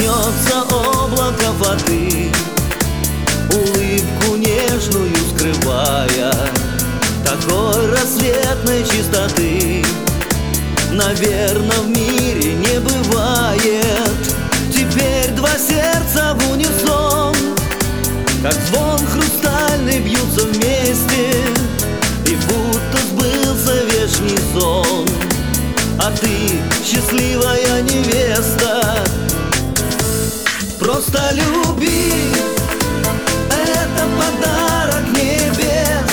Качнется облако воды, улыбку нежную скрывая, такой рассветной чистоты, наверно, в мире не бывает. Теперь два сердца в унисон, как звон хрустальный, бьются вместе, и будто сбылся вечный сон. А ты счастливая невеста. Просто люби, это подарок небес.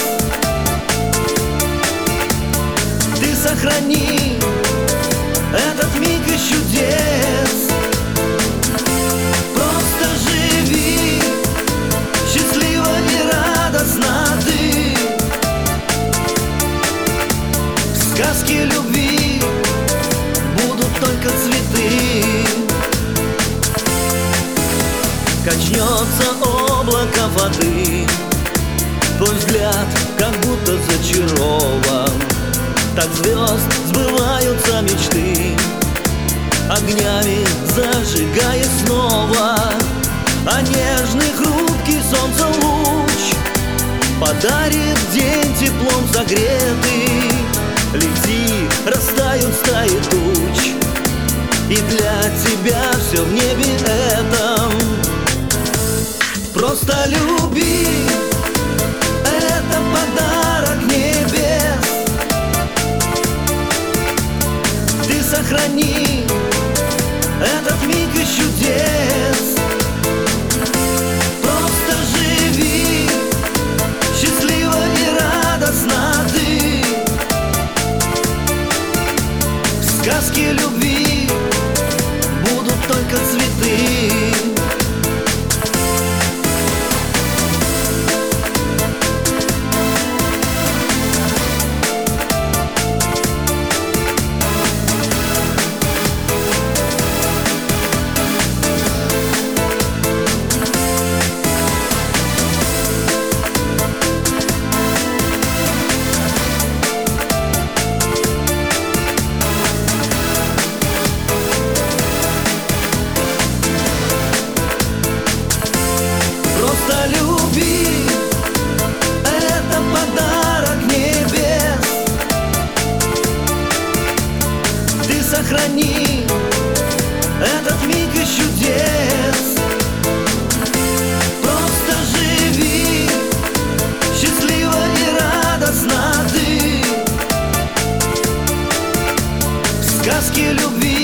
Ты сохрани этот миг из чудес. Просто живи счастливо и радостно ты. В сказке любви будут только цветы. Качнется облако воды, твой взгляд как будто зачарован. Так звезд сбываются мечты, огнями зажигая снова. А нежный хрупкий солнца луч подарит день теплом согретый. Лети, растают стаи туч, и для тебя все в небе этом. Просто люби, это подарок небес. Ты сохрани этот миг из чудес. Просто живи счастливо и радостно ты. В сказке любви будут только цветы. Просто люби, это подарок небес. Ты сохрани этот миг из чудес. Просто живи счастливо и радостно ты. В сказке любви